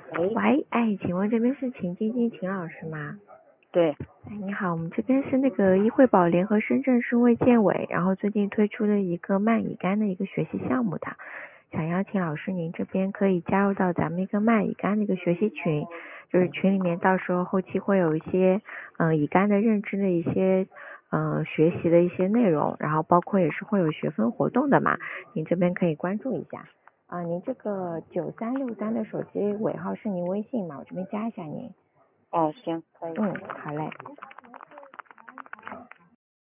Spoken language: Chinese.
喂， 喂，哎，请问这边是秦晶晶秦老师吗？ 对， 哎，你好，我们这边是那个医惠保联合深圳市卫健委，然后最近推出了一个慢乙肝的一个学习项目的，想邀请老师您这边可以加入到咱们一个慢乙肝的一个学习群，就是群里面到时候后期会有一些乙肝的认知的一些学习的一些内容，然后包括也是会有学分活动的嘛，您这边可以关注一下。您这个9363的手机尾号是您微信吗？我这边加一下您。 哦，行，可以。 好嘞。